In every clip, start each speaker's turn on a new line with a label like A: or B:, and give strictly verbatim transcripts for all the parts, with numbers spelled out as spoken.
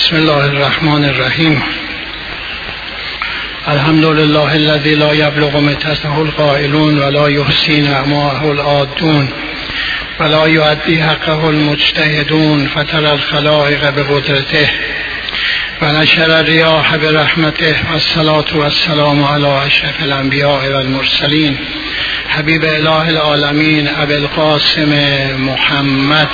A: بسم الله الرحمن الرحیم. الحمد لله الذي لا يبلغ متسه القائلون ولا يحصي نعماءه العادون ولا يؤدي حقه المجتهدون فترى الخلائق بقدرته ونشر الرياح برحمته والصلاة والسلام على اشرف الانبیاء والمرسلین حبیب اله العالمین ابی القاسم محمد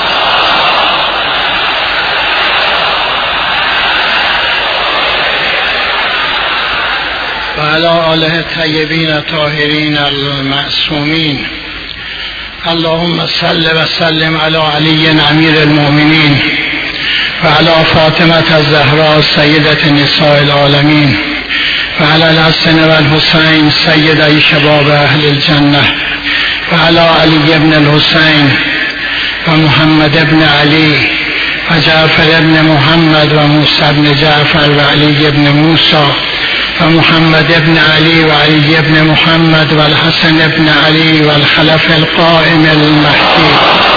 A: و علی آله الطیبین الطاهرین المعصومین. اللهم صل و سلم علی علی امیر المؤمنین و علی فاطمة الزهراء سیدة نساء العالمین و علی الحسن و الحسین سیدی شباب اهل الجنه و علی علی ابن الحسین و محمد ابن علی و جعفر ابن محمد و موسی ابن جعفر و علی ابن موسی و محمد ابن علی و علی ابن محمد و الحسن ابن علی و الخلف القائم المهدی.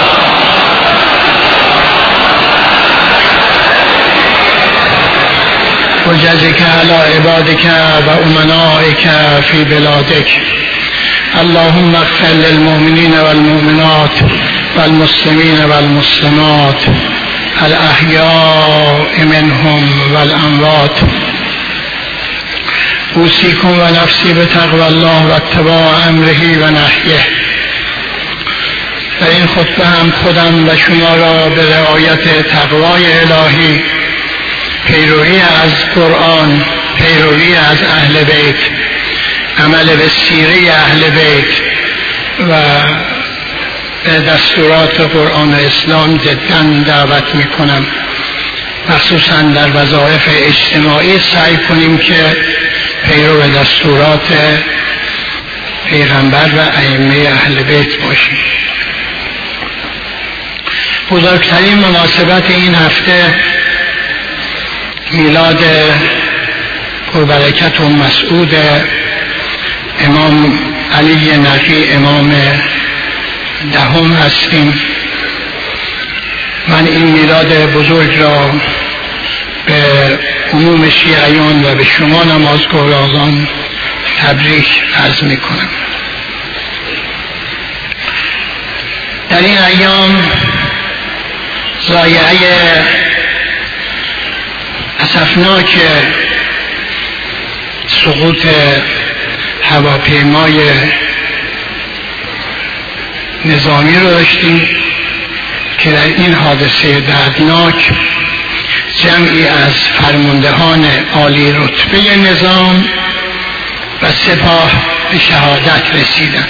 A: وجزك على عبادك و امنائك في بلادك. اللهم اغفر للمؤمنين والمؤمنات والمسلمين والمسلمات الأحياء منهم والأموات. اوصیکم و نفسی بتقوی الله و اتباع امره و نهیه. در این خطبه هم خودم و شما را به رعایت تقوای الهی، پیروی از قرآن، پیروی از اهل بیت، عمل به سیره اهل بیت و به دستورات قرآن و اسلام جدا دعوت می کنم. مخصوصا در وظایف اجتماعی سعی کنیم که پیرو دستورات پیغمبر و ائمه اهل بیت باشیم. بزرگترین مناسبت این هفته میلاد پربرکت و مسعود امام علی نقی امام دهم هستیم. من این میلاد بزرگ را به عموم شیعیان و به شما نمازگزاران تبریک عرض می کنم. در این ایام ضایعه اسفناک سقوط هواپیمای نظامی رو داشتیم که در این حادثه دردناک جمعی از فرماندهان عالی رتبه نظام و سپاه به شهادت رسیدند.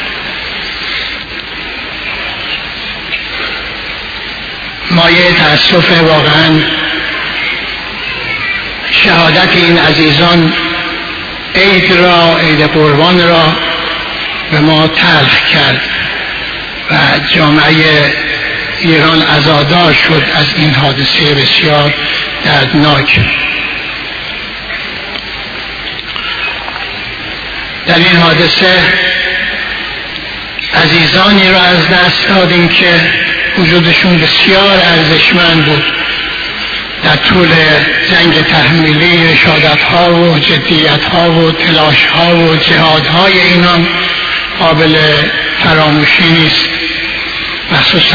A: مایه تأسف واقعا شهادت این عزیزان عید را، عید قربان را به ما تلخ کرد و جامعه ایران عزادار شد از این حادثه بسیار دردناک. در این حادثه عزیزانی را از دست دادیم که وجودشون بسیار ارزشمند بود. در طول جنگ تحمیلی رشادت‌ها و جدیت‌ها و تلاش‌ها و جهادهای اینان قابل فراموشی نیست. مخصوصاً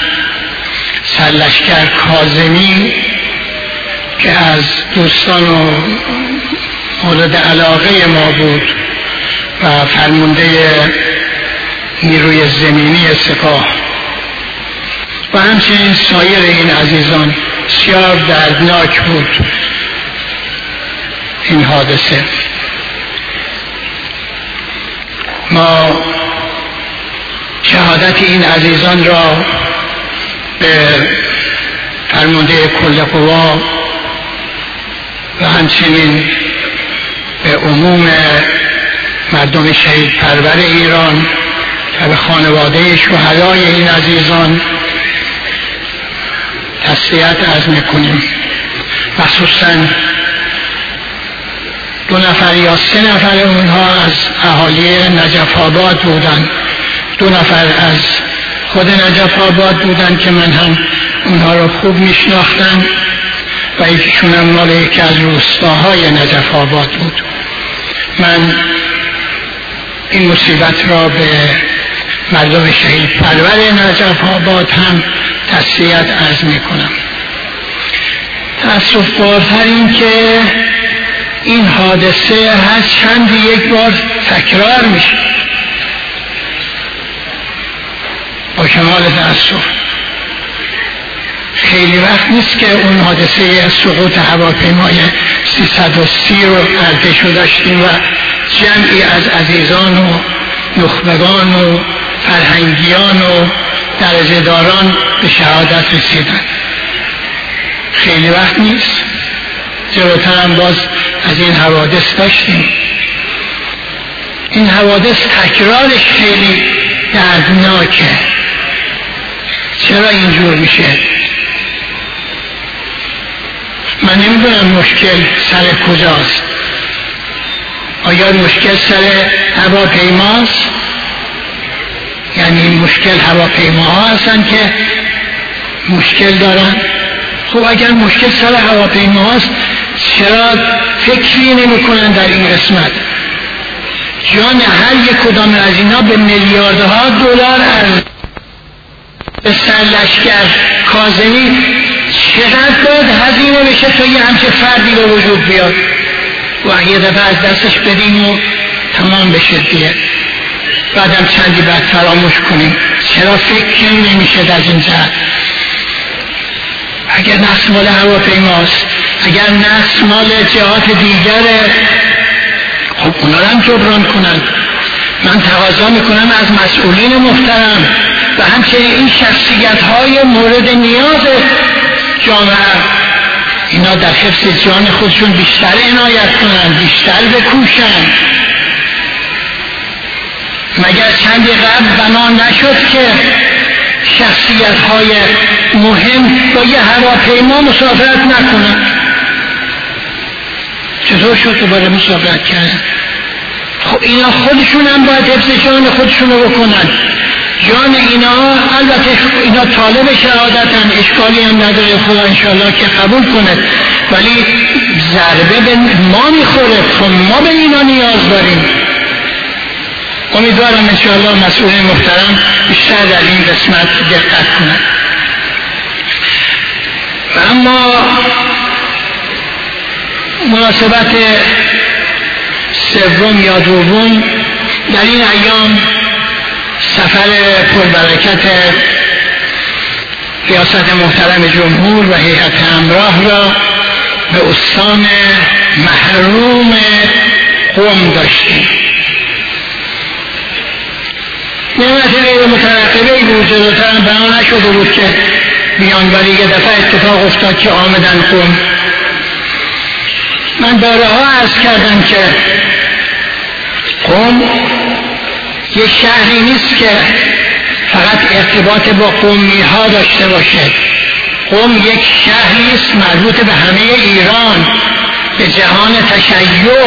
A: سرلشکر کاظمی که از دوستان و مورد علاقه ما بود و فرمانده نیروی زمینی سپاه و همچنین سایر این عزیزان. بسیار دردناک بود این حادثه. ما شهادت این عزیزان را به فرمانده کل قوا و همچنین به عموم مردم شهید پرور ایران و به خانواده شهدای این عزیزان تسلیت عرض میکنیم. مخصوصا دو نفر یا سه نفر اونها از اهالی نجف آباد بودن، دو نفر از خود نجف آباد بودن که من هم اونها رو خوب میشناختم و و یکیشون هم مال یکی از روستاهای نجف آباد بود. من این مصیبت را به مردم شهید پرور نجف آباد هم تسلیت عرض می کنم. تأسف بارتر این که این حادثه هر چند یک بار تکرار میشه. با کمال تأسف خیلی وقت نیست که اون حادثه سقوط هواپیمای سیصد و سی رو ارتش رو داشتیم و جمعی از عزیزان و نخبگان و فرهنگیان و درجه داران به شهادت رسیدن. خیلی وقت نیست. جلوتر هم باز از این حوادث داشتیم. این حوادث تکرارش خیلی دردناکه. چرا اینجور میشه؟ من نمیدونم مشکل سر کجاست. آیا مشکل سر هواپیماست؟ یعنی مشکل هواپیماها هستن که مشکل دارن؟ خب اگر مشکل سر هواپیماست چرا فکری نمی کنن در این قسمت؟ جان هر یک کدام از اینا به میلیاردها دلار ارزش. به سرلشکر کاظمی چقدر باید هزینه بشه تا یه همچه فردی به وجود بیاد و یه دفعه از دستش بدیم و تمام بشه دیگه، بعدم چندی بعد فراموش کنیم. چرا فکر نمیشه در این جهت؟ اگر نقص مال هواپیماست، اگر نقص مال جهات دیگره، خب اونا رو هم جبران کنن. من تقاضا میکنم از مسئولین محترم و همچنین این شخصیت های مورد نیاز جامعه، اینا در حفظ جان خودشون بیشتر عنایت کنن، بیشتر بکوشن. مگر چندی قبل بنا نشد که شخصیت های مهم با یه هواپیما مسافرت نکنن؟ چطور شد دوباره مسافرت کردن؟ خب اینا خودشون هم باید حفظ جان خودشون رو بکنن. جان اینا، البته اینا طالب شهادتن، اشکالی هم نداره، خدا انشاءالله که قبول کنه، ولی ضربه به ما میخوره. خب ما به اینا نیاز داریم. امیدوارم انشاءالله مسئولین محترم بیشتر در این قسمت دقت کنند. و اما مناسبت سوم یا دوم، در این ایام سفر پربرکت ریاست محترم جمهور و هیئت همراه را به استان محروم قم داشتیم. نعمت غیر مترقبه بود، جلوتر هم بنا نشده بود که بیان، ولی یه دفعه اتفاق افتاد که آمدن قم. من بارها عرض کردم که قم یه شهری نیست که فقط ارتباط با قومی ها داشته باشه. قم یک شهری است مربوط به همه ایران، به جهان تشیع،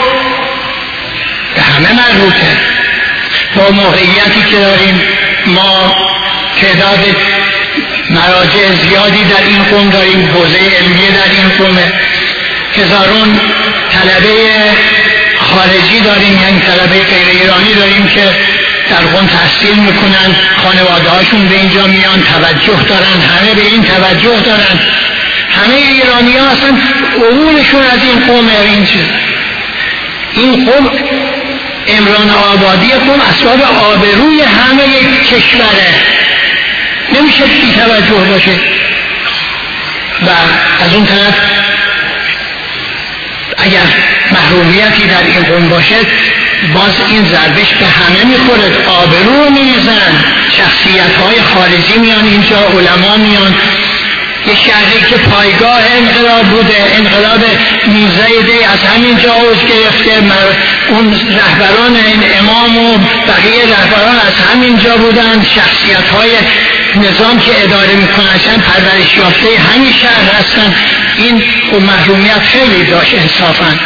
A: به همه مربوطه. با موقعیتی که داریم، ما تعداد مراجع زیادی در این قم داریم، حوزه علمیه در این قمه، هزارون طلبه خارجی داریم، یعنی طلبه غیر ایرانی داریم که در قم تحصیل میکنن، خانواده هاشون به اینجا میان، توجه دارن، همه به این توجه دارن. همه ایرانی ها اصلا عبورشون از این قم این چیز. این قم، عمران آبادی قم اسباب آبروی همه یک کشوره، نمیشه بی توجه باشه. و از اون طرف اگر محرومیتی در این قم باشد، باز این ضربش به همه میخورد، آبرو میریزن، شخصیت های خارجی میان اینجا، علما میان. یه شهری که پایگاه انقلاب بوده، انقلاب نوزده دی از همینجا اوج گرفته، اون رهبران این امام و بقیه رهبران از همینجا بودن، شخصیت های نظام که اداره میکنن چند پرورش یافته همین شهر هستن. این خب محرومیت خیلی داشت انصافا.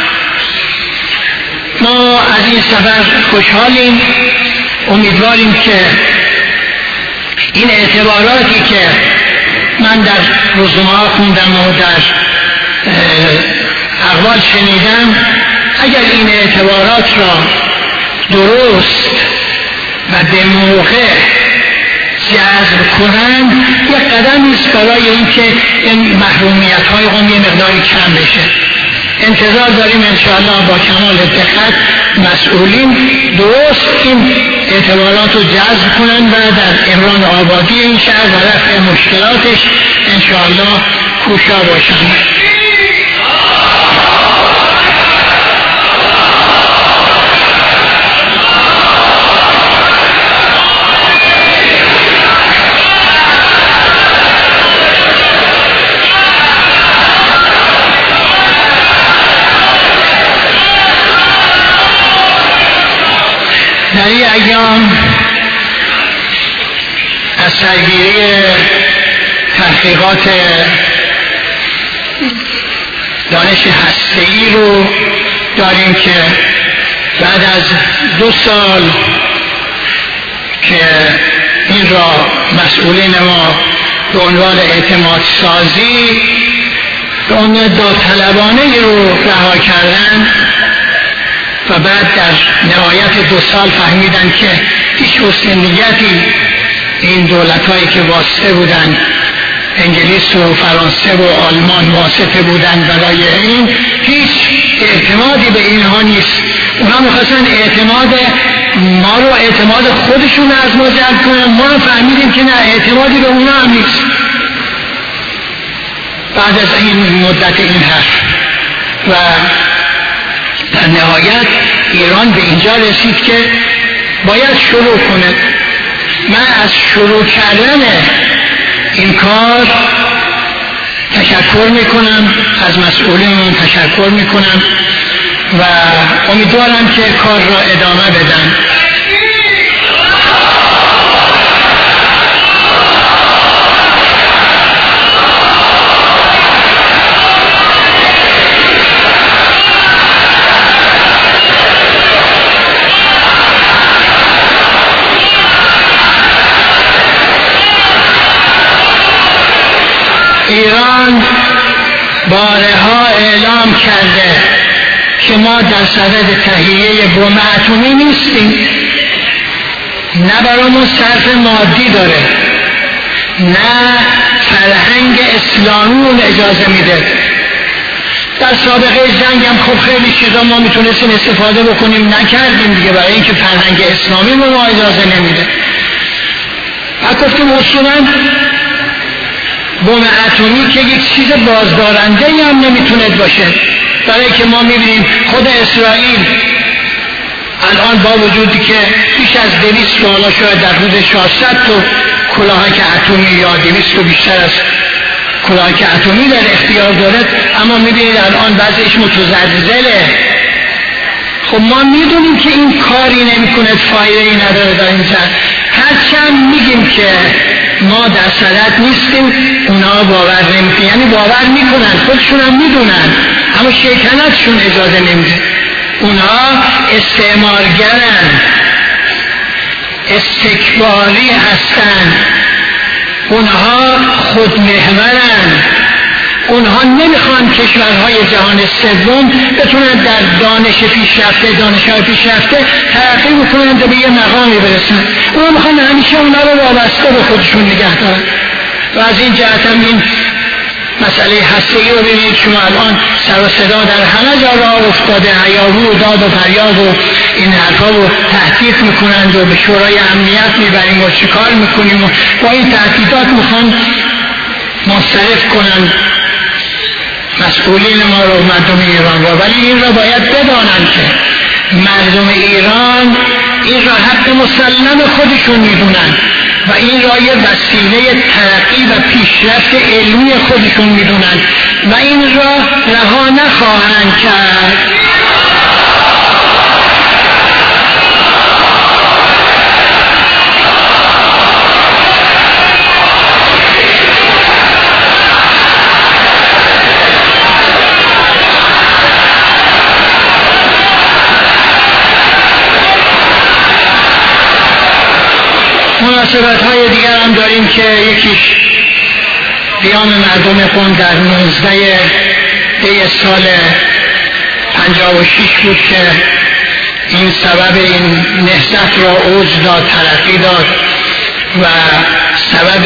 A: ما از این سفر خوشحالیم، امیدواریم که این اعتباراتی که من در روزنامه ها خوندم و در اقوال شنیدم، اگر این اعتبارات را درست و به موقع جذب کنند یک قدمی است برای اینکه این محرومیت های قوم یه مقداری کم بشه. انتظار داریم انشاءالله با کمال دقت مسئولین درست این اعتبارات رو جذب کنند و در امران آبادی این شهر و رفع مشکلاتش انشاءالله کوشا باشند. در این ایام از سرگیری تحقیقات دانش هسته‌ای رو داریم که بعد از دو سال که این را مسئولین ما به عنوان اعتماد سازی به عنوان داوطلبانه رو رها کردن و بعد در نهایت دو سال فهمیدن که هیچ حسن نیتی این دولت‌هایی که واسطه بودن، انگلیس و فرانسه و آلمان واسطه بودن برای این، هیچ اعتمادی به اینها نیست. اونا میخواستن اعتماد ما رو، اعتماد خودشون از ما جلب کنن. ما فهمیدیم که نه، اعتمادی به اونا هم نیست. بعد از این مدت این حرف و در نهایت ایران به اینجا رسید که باید شروع کنه. من از شروع کردن این کار تشکر میکنم، از مسئولین تشکر میکنم و امیدوارم که کار را ادامه بدن. ایران بارها اعلام کرده که ما در صدد تهیه بمب اتمی نیستیم. نه برامون صرف مادی داره، نه فرهنگ اسلامی اون اجازه میده. در سابقه جنگ هم خب خیلی چیزا ما میتونستیم استفاده بکنیم، نکردیم دیگه، برای اینکه فرهنگ اسلامی ما اجازه نمیده. و گفتیم اصولا بمب اتمی که یک چیز بازدارنده هم نمیتونه باشه، برای که ما میبینیم خود اسرائیل الان با وجودی که بیش از دویست بالا شاید در حدود ششصد تا کلاهک اتمی یا دویست و بیشتر از کلاهک اتمی در اختیار داره، اما میبینید الان بعضیش متزلزله. خب ما میدونیم که این کاری نمیکنه، فایده‌ای نداره در این جهت. هرچند میگیم که ما در صدد نیستیم، اونا باور نمیکنن، یعنی باور میکنن، خودشون هم میدونن، اما شیطنتشون اجازه نمیده. اونا استعمارگرن، استکباری هستن، اونها خودمحورن، اونها نمیخوان کشورهای جهان سوم بتونن در دانش پیشرفته، دانش‌های پیشرفته ترقی بکنن تا به یه مقامی برسن. اونها میخوان همیشه اونا رو وابسته به خودشون نگه دارن. و از این جهت هم این مسئله هسته‌ای رو ببینید شما الان سر و صدا در همه جا راه افتاده، هیاهو و داد و فریاد و این حرفا رو تهدید میکنند و به شورای امنیت میبریم و چیکار میکنیم و با این تهدیدات میخوان منصرف کنند مسئولین ما رو، مردم ایران را. ولی این را باید بدانند که مردم ایران این را حق مسلم خودشون میدونن و این را یه وسیله ترقی و پیشرفت علمی خودشون میدونن و این را رها نخواهند کرد. مناسبت های دیگر هم داریم که یکیش قیام مردم قم در نوزده طی سال پنجاه و شش بود که این سبب این نهضت را اوج داد، ترقی داد و سبب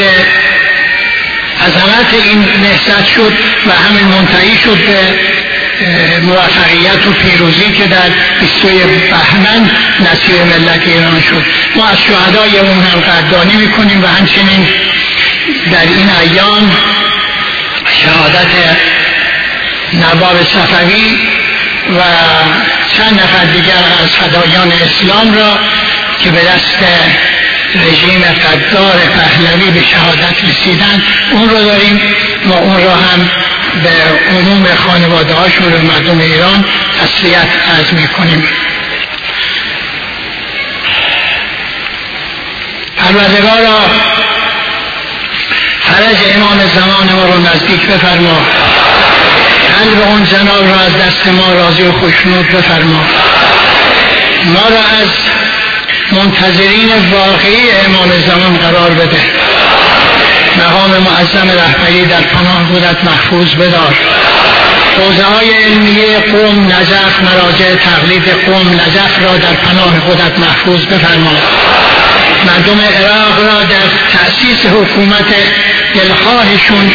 A: عظمت این نهضت شد و همین منتهی شد به موفقیت و پیروزی که در بیستوی بهمن نصیر ملت ایران شد. ما از شهدای اون هم قدردانی میکنیم و همچنین در این ایام شهادت نواب صفوی و چند نفر دیگر از فدایان اسلام را که به دست رژیم غدار پهلوی به شهادت رسیدن اون رو داریم و اون را هم به عموم خانواده هاشون و مردم ایران تسلیت عرض میکنیم. پروردگارا فرج امام زمان ما رو نزدیک بفرما، قلب اون جناب را از دست ما راضی و خوشنود بفرما، ما را از منتظرین واقعی امام زمان قرار بده، مقام معظم رهبری در پناه خودت محفوظ بدار، حوزه های علمیه قم نجف، مراجع تقلید قم نجف را در پناه خودت محفوظ بفرما، مردم عراق را در تأسیس حکومت دلخواهشون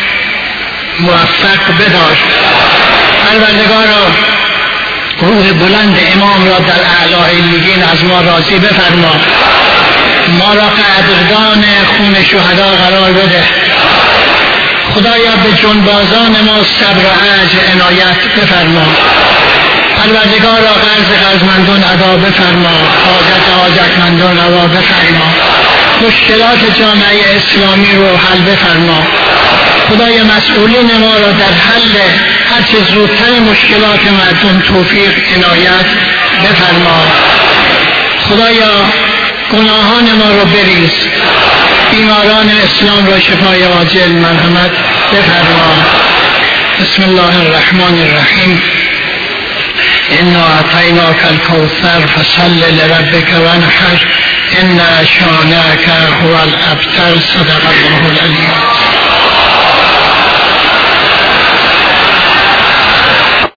A: موفق بدار. پروردگارا روح بلند امام را در اعلی علیین از ما راضی بفرما، ما را قدردان خون شهدا قرار بده. خدایا به جنبازان ما صبر و اجر عنایت بفرما. پروردگارا قرض قرضمندان ادا بفرما، حاجت حاجتمندان روا بفرما، مشکلات جامعه اسلامی رو حل بفرما. خدای مسئولین ما را در حل هرچه زودتر مشکلات مردم توفیق عنایت بفرما. خدایا گناهان ما را بریز، بیماران اسلام را شفای عاجل مرحمت بفرما. بسم الله الرحمن الرحیم. انا اعطیناک الکوثر فصل لربک وانحر ان شانئک هو الابتر. صدق الله العلی.